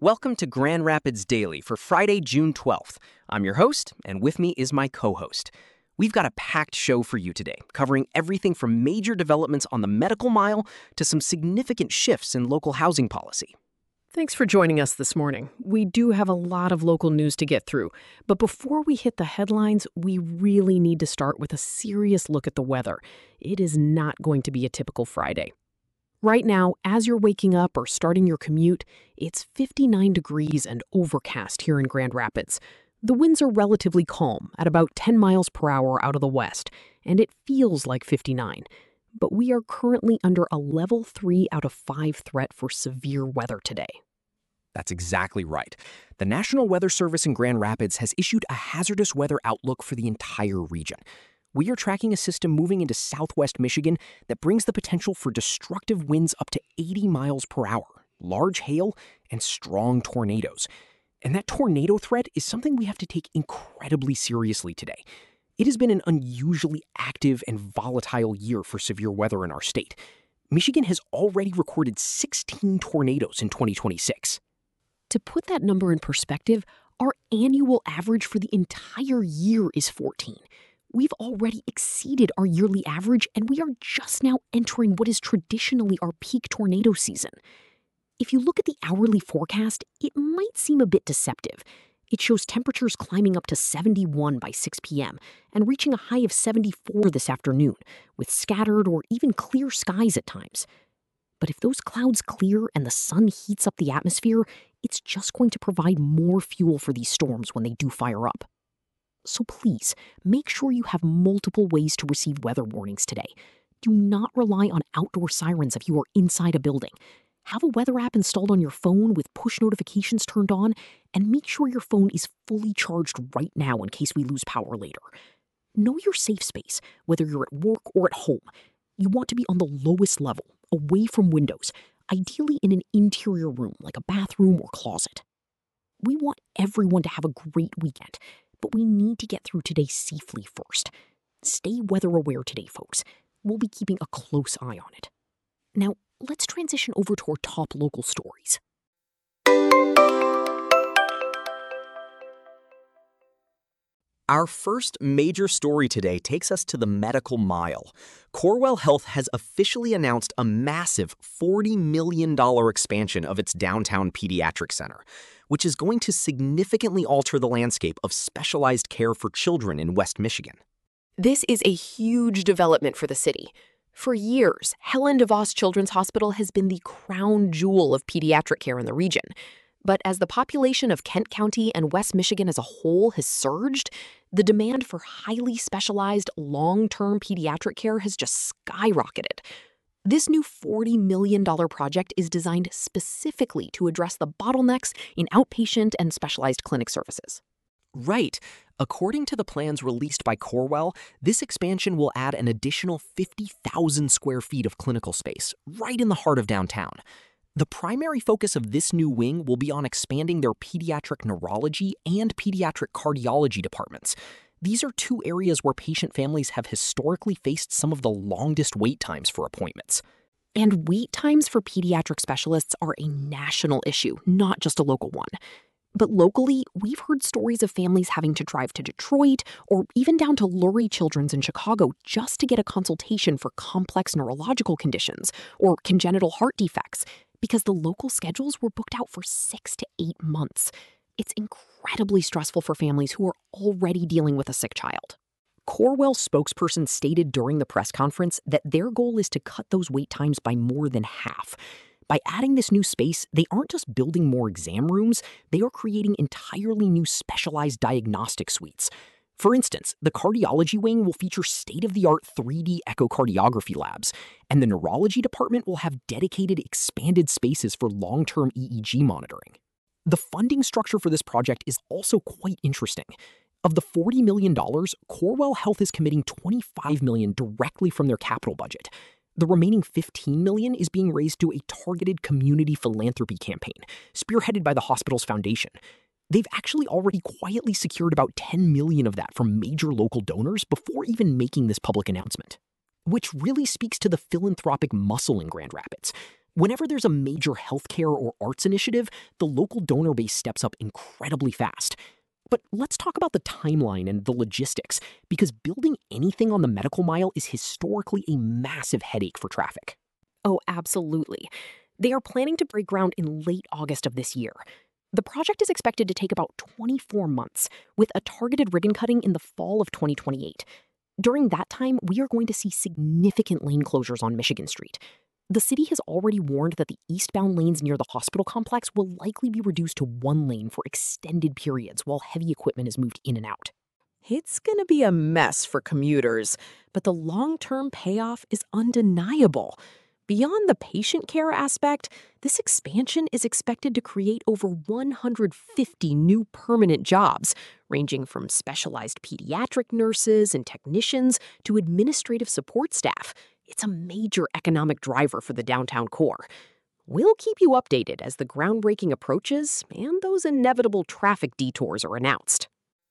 Welcome to Grand Rapids Daily for Friday, June 12th. I'm your host, and with me is my co-host. We've got a packed show for you today, covering everything from major developments on the medical mile to some significant shifts in local housing policy. Thanks for joining us this morning. We do have a lot of local news to get through, but before we hit the headlines, we really need to start with a serious look at the weather. It is not going to be a typical Friday. Right now, as you're waking up or starting your commute, it's 59 degrees and overcast here in Grand Rapids. The winds are relatively calm at about 10 miles per hour out of the west, and it feels like 59. But we are currently under a level 3 out of 5 threat for severe weather today. That's exactly right. The National Weather Service in Grand Rapids has issued a hazardous weather outlook for the entire region. We are tracking a system moving into southwest Michigan that brings the potential for destructive winds up to 80 miles per hour, large hail, and strong tornadoes. And that tornado threat is something we have to take incredibly seriously today. It has been an unusually active and volatile year for severe weather in our state. Michigan has already recorded 16 tornadoes in 2026. To put that number in perspective, our annual average for the entire year is 14. We've already exceeded our yearly average, and we are just now entering what is traditionally our peak tornado season. If you look at the hourly forecast, it might seem a bit deceptive. It shows temperatures climbing up to 71 by 6 p.m. and reaching a high of 74 this afternoon, with scattered or even clear skies at times. But if those clouds clear and the sun heats up the atmosphere, it's just going to provide more fuel for these storms when they do fire up. So please, make sure you have multiple ways to receive weather warnings today. Do not rely on outdoor sirens if you are inside a building. Have a weather app installed on your phone with push notifications turned on, and make sure your phone is fully charged right now in case we lose power later. Know your safe space, whether you're at work or at home. You want to be on the lowest level, away from windows, ideally in an interior room like a bathroom or closet. We want everyone to have a great weekend, but we need to get through today safely first. Stay weather aware today, folks. We'll be keeping a close eye on it. Now, let's transition over to our top local stories. Our first major story today takes us to the medical mile. Corewell Health has officially announced a massive $40 million expansion of its downtown pediatric center, which is going to significantly alter the landscape of specialized care for children in West Michigan. This is a huge development for the city. For years, Helen DeVos Children's Hospital has been the crown jewel of pediatric care in the region. But as the population of Kent County and West Michigan as a whole has surged, the demand for highly specialized, long-term pediatric care has just skyrocketed. This new $40 million project is designed specifically to address the bottlenecks in outpatient and specialized clinic services. Right. According to the plans released by Corewell, this expansion will add an additional 50,000 square feet of clinical space right in the heart of downtown. The primary focus of this new wing will be on expanding their pediatric neurology and pediatric cardiology departments. These are two areas where patient families have historically faced some of the longest wait times for appointments. And wait times for pediatric specialists are a national issue, not just a local one. But locally, we've heard stories of families having to drive to Detroit or even down to Lurie Children's in Chicago just to get a consultation for complex neurological conditions or congenital heart defects because the local schedules were booked out for 6 to 8 months. It's incredibly stressful for families who are already dealing with a sick child. Corewell spokesperson stated during the press conference that their goal is to cut those wait times by more than half. By adding this new space, they aren't just building more exam rooms, they are creating entirely new specialized diagnostic suites. For instance, the cardiology wing will feature state-of-the-art 3D echocardiography labs, and the neurology department will have dedicated expanded spaces for long-term EEG monitoring. The funding structure for this project is also quite interesting. Of the $40 million, Corewell Health is committing $25 million directly from their capital budget. The remaining $15 million is being raised through a targeted community philanthropy campaign, spearheaded by the hospital's foundation. They've actually already quietly secured about $10 million of that from major local donors before even making this public announcement, which really speaks to the philanthropic muscle in Grand Rapids. Whenever there's a major healthcare or arts initiative, the local donor base steps up incredibly fast. But let's talk about the timeline and the logistics, because building anything on the medical mile is historically a massive headache for traffic. Oh, absolutely. They are planning to break ground in late August of this year. The project is expected to take about 24 months, with a targeted ribbon cutting in the fall of 2028. During that time, we are going to see significant lane closures on Michigan Street. The city has already warned that the eastbound lanes near the hospital complex will likely be reduced to one lane for extended periods while heavy equipment is moved in and out. It's going to be a mess for commuters, but the long-term payoff is undeniable. Beyond the patient care aspect, this expansion is expected to create over 150 new permanent jobs, ranging from specialized pediatric nurses and technicians to administrative support staff. It's a major economic driver for the downtown core. We'll keep you updated as the groundbreaking approaches and those inevitable traffic detours are announced.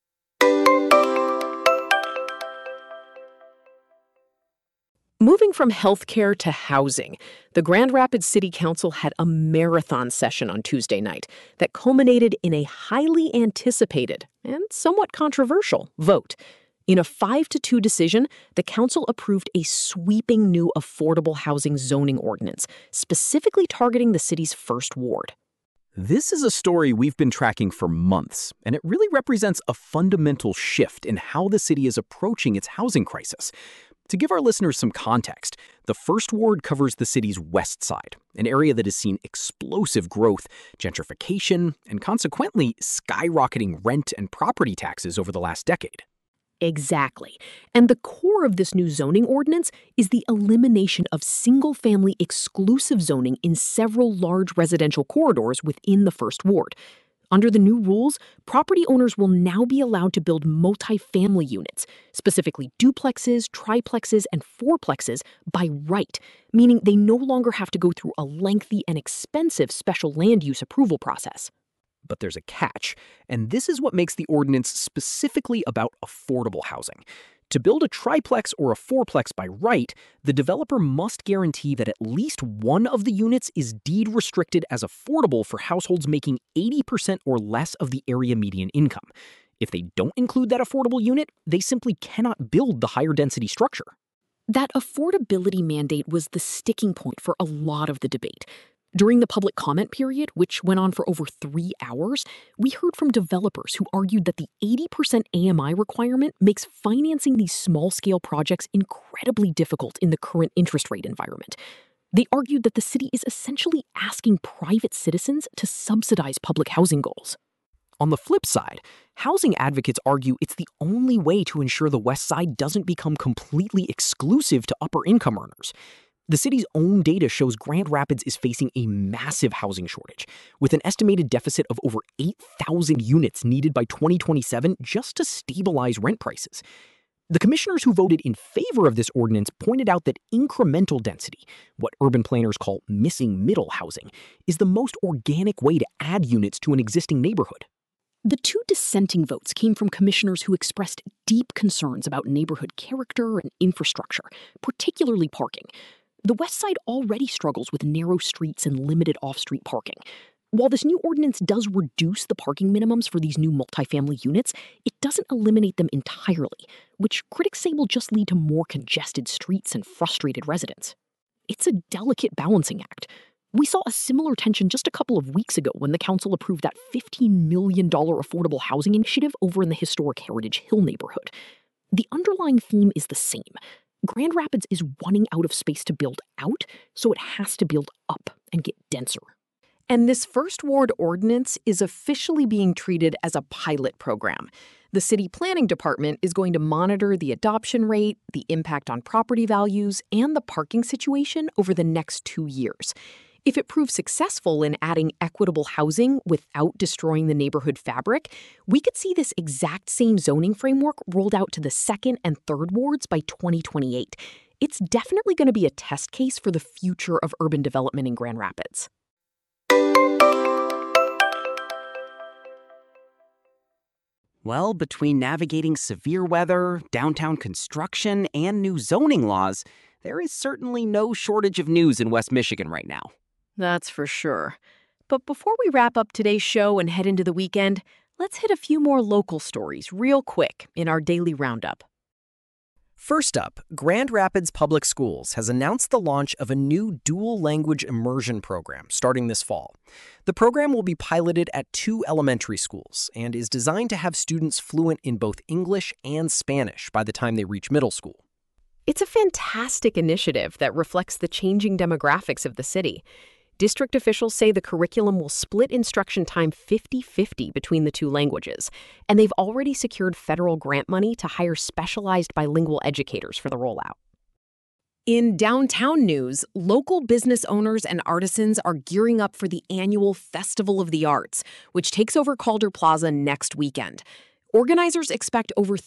Moving from healthcare to housing, the Grand Rapids City Council had a marathon session on Tuesday night that culminated in a highly anticipated and somewhat controversial vote. In a 5-2 decision, the council approved a sweeping new affordable housing zoning ordinance, specifically targeting the city's first ward. This is a story we've been tracking for months, and it really represents a fundamental shift in how the city is approaching its housing crisis. To give our listeners some context, the First Ward covers the city's west side, an area that has seen explosive growth, gentrification, and consequently skyrocketing rent and property taxes over the last decade. Exactly. And the core of this new zoning ordinance is the elimination of single-family exclusive zoning in several large residential corridors within the First Ward. Under the new rules, property owners will now be allowed to build multifamily units, specifically duplexes, triplexes, and fourplexes, by right, meaning they no longer have to go through a lengthy and expensive special land use approval process. But there's a catch, and this is what makes the ordinance specifically about affordable housing. To build a triplex or a fourplex by right, the developer must guarantee that at least one of the units is deed restricted as affordable for households making 80% or less of the area median income. If they don't include that affordable unit, they simply cannot build the higher density structure. That affordability mandate was the sticking point for a lot of the debate. During the public comment period, which went on for over 3 hours, we heard from developers who argued that the 80% AMI requirement makes financing these small-scale projects incredibly difficult in the current interest rate environment. They argued that the city is essentially asking private citizens to subsidize public housing goals. On the flip side, housing advocates argue it's the only way to ensure the West Side doesn't become completely exclusive to upper-income earners. The city's own data shows Grand Rapids is facing a massive housing shortage, with an estimated deficit of over 8,000 units needed by 2027 just to stabilize rent prices. The commissioners who voted in favor of this ordinance pointed out that incremental density, what urban planners call missing middle housing, is the most organic way to add units to an existing neighborhood. The 2 dissenting votes came from commissioners who expressed deep concerns about neighborhood character and infrastructure, particularly parking. The West Side already struggles with narrow streets and limited off-street parking. While this new ordinance does reduce the parking minimums for these new multifamily units, it doesn't eliminate them entirely, which critics say will just lead to more congested streets and frustrated residents. It's a delicate balancing act. We saw a similar tension just a couple of weeks ago when the council approved that $15 million affordable housing initiative over in the historic Heritage Hill neighborhood. The underlying theme is the same. Grand Rapids is running out of space to build out, so it has to build up and get denser. And this First Ward ordinance is officially being treated as a pilot program. The city planning department is going to monitor the adoption rate, the impact on property values, and the parking situation over the next 2 years. If it proves successful in adding equitable housing without destroying the neighborhood fabric, we could see this exact same zoning framework rolled out to the second and third wards by 2028. It's definitely going to be a test case for the future of urban development in Grand Rapids. Well, between navigating severe weather, downtown construction, and new zoning laws, there is certainly no shortage of news in West Michigan right now. That's for sure. But before we wrap up today's show and head into the weekend, let's hit a few more local stories real quick in our daily roundup. First up, Grand Rapids Public Schools has announced the launch of a new dual language immersion program starting this fall. The program will be piloted at 2 elementary schools and is designed to have students fluent in both English and Spanish by the time they reach middle school. It's a fantastic initiative that reflects the changing demographics of the city. District officials say the curriculum will split instruction time 50-50 between the 2 languages, and they've already secured federal grant money to hire specialized bilingual educators for the rollout. In downtown news, local business owners and artisans are gearing up for the annual Festival of the Arts, which takes over Calder Plaza next weekend. Organizers expect over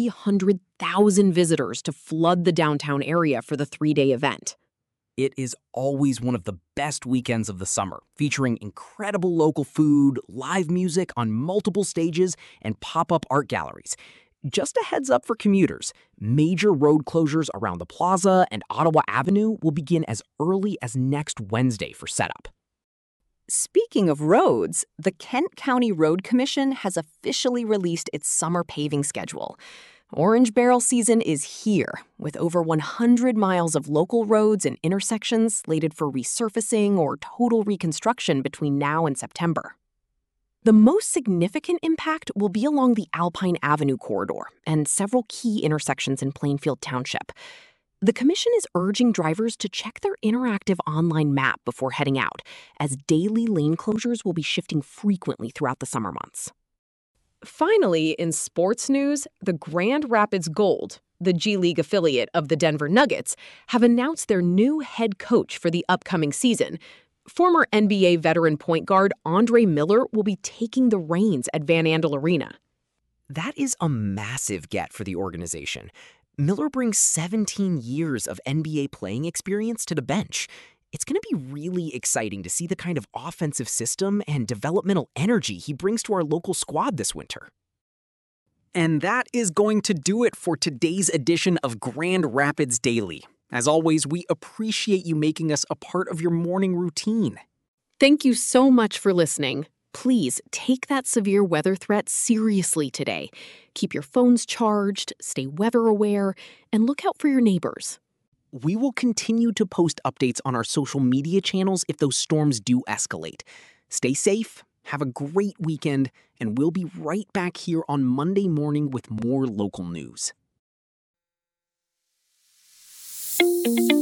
300,000 visitors to flood the downtown area for the 3-day event. It is always one of the best weekends of the summer, featuring incredible local food, live music on multiple stages, and pop-up art galleries. Just a heads up for commuters, major road closures around the plaza and Ottawa Avenue will begin as early as next Wednesday for setup. Speaking of roads, the Kent County Road Commission has officially released its summer paving schedule. Orange barrel season is here, with over 100 miles of local roads and intersections slated for resurfacing or total reconstruction between now and September. The most significant impact will be along the Alpine Avenue corridor and several key intersections in Plainfield Township. The Commission is urging drivers to check their interactive online map before heading out, as daily lane closures will be shifting frequently throughout the summer months. Finally, in sports news, the Grand Rapids Gold, the G League affiliate of the Denver Nuggets, have announced their new head coach for the upcoming season. Former NBA veteran point guard Andre Miller will be taking the reins at Van Andel Arena. That is a massive get for the organization. Miller brings 17 years of NBA playing experience to the bench. It's going to be really exciting to see the kind of offensive system and developmental energy he brings to our local squad this winter. And that is going to do it for today's edition of Grand Rapids Daily. As always, we appreciate you making us a part of your morning routine. Thank you so much for listening. Please take that severe weather threat seriously today. Keep your phones charged, stay weather aware, and look out for your neighbors. We will continue to post updates on our social media channels if those storms do escalate. Stay safe, have a great weekend, and we'll be right back here on Monday morning with more local news.